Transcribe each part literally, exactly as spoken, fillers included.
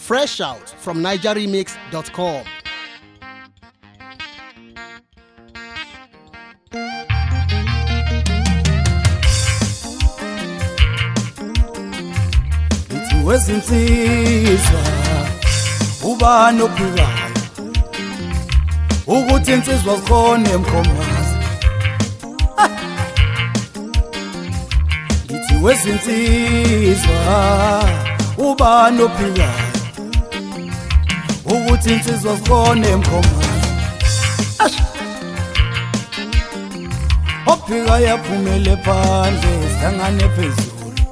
Fresh out from niger remix dot com. Wezinsizwa ubani ophilayo ukuthi insizwa zikhona emkhomazi ngithi wezinsizwa ubani ophilayo ukuthi insizwa zikhona emkhomazi ophika yaphumele phandle sihlangane phezulu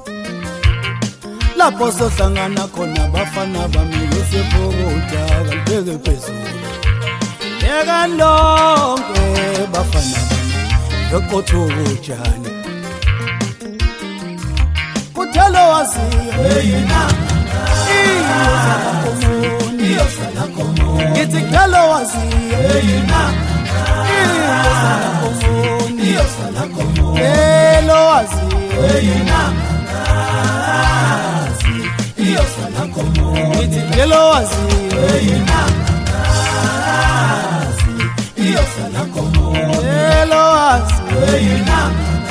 lapho sohlangana khona bafana bamike sephokoda kalibeke phezulu yeka lonke bafana beqothokojani kuthelo waziyo yena iyosala komoni ngithi kuthelo waziyo yena iyosala komoni kuthelo waziyo yena iyosala komoni ngithi kuthelo waziyo yena iyosala komoni kuthelo waziyo yena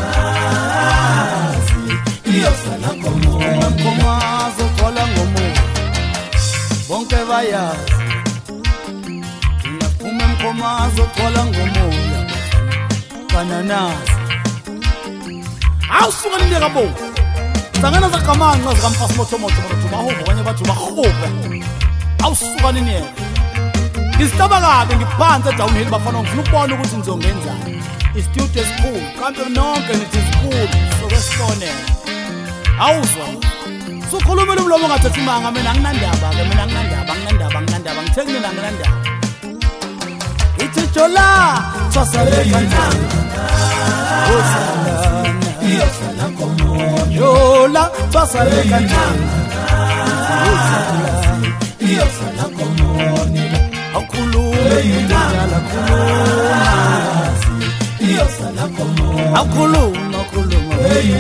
iyosala komoni mkomazo thola ngomoya bonke bayazi ngiyaphume mkomazo thola ngomoya bananazi awusuka nindeka bo sangana zakamanqa zikamfasi motomoto moto bahobo kanye bathi bahobe awusuka nini ngisitaba kabe ngiphansi downhill bafana ngifuna ukubona ukuthi nizongenzani istudio school kanti nonke nithi school sokwesibone awuzwa sokhulumela umlomo ngathi manga mina anginandaba ke mina anginandaba anginandaba anginandaba ngithe mina anginandaba ithi jola sasale kanjani osalana iyosala komoni jola sasale kanjani osalana iyosala komoni akhulume ngidala khuluma iyosala komoni akhuluma akhuluma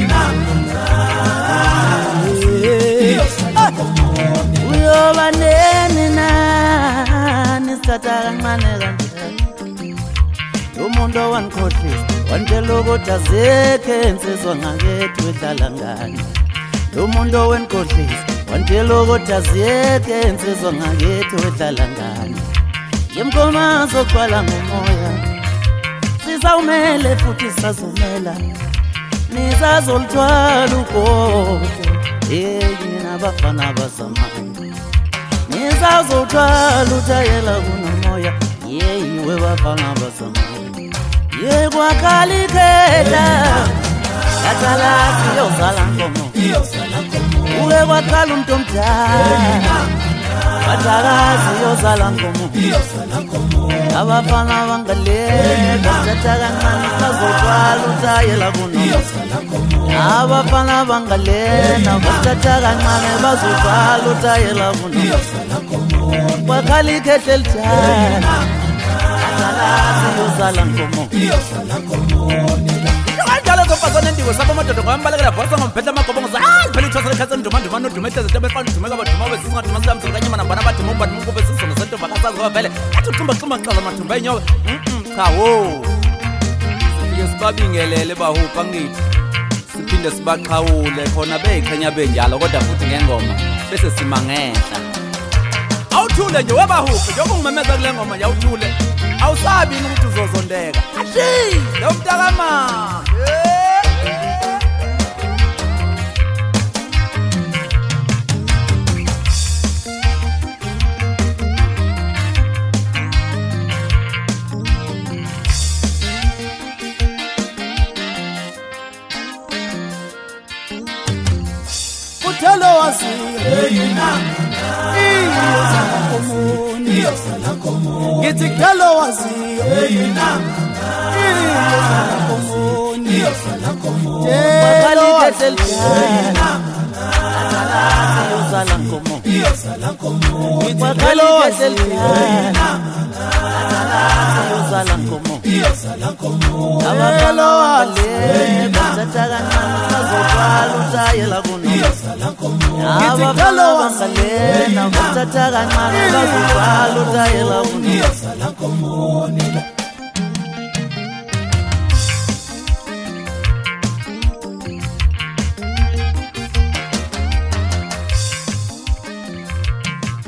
iyosala komoni uyoba nene na nisatha kancane kanjani umuntu owankhohlisa wantela ukuthi azekhe insizwa ngakethu edlala ngani umuntu owenkhohlisa wantela ukuthi azekhe insizwa ngakethu edlala ngani yemkomazo oqala ngomoya sizawumele futhi sazumela nizazolthwala ugogo yena abafana bazamani nizazolthwala uthayela kunomoya yeyiwe bafana bazamani yekwakhalikela yathalazi yozala nkomo uke kwakhala umuntu omdala wathakazi yozala nkomo abafana bangaleka satha kancane bazokhala uthayela kunomoya abafana bangalena basatha kancane bazokhala uthayela kunomoya kwakhalikela elithana yozala nkomo iyosala komoni kanjalo zopasana ndiwe sabo madodo kwambalekela bhosa ngomphetha amagobo ngoza ah phela ithosa lekhatsa nduma nduma nodumete zitebe fana ndumeka baduma besinga nduma silamzo kanyama nabana bathi momba ndumukube sisono sento bakasazi ngoba vele athi uthumba xuma xaza mathumba enyoka mhm cha wo sifike sibabingelele bahupha ngithi siphinde sibaqhawule khona beyikhanya benjalo kodwa futhi ngengoma bese simangehla awuthule nje webahupha njengoba ngimemeza kule ngoma yawuthule awusabi ukuthi uzozondeka ashi lo mntakama kuthelo waziyo yena iyosala komoni iyosala komoni ngithi kuthelo waziyo yena iyosala komoni iyosala komoni yena yozala nkomo iyosala komoni kuthelo waziyo yena yozala nkomo iyosala komoni abakalo wale bathatha kancane bazokhala utayela kuno abafana bangalena kuthatha kancane bazoqala utayela kuno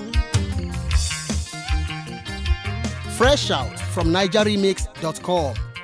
Fresh out from Niger Remix dot com.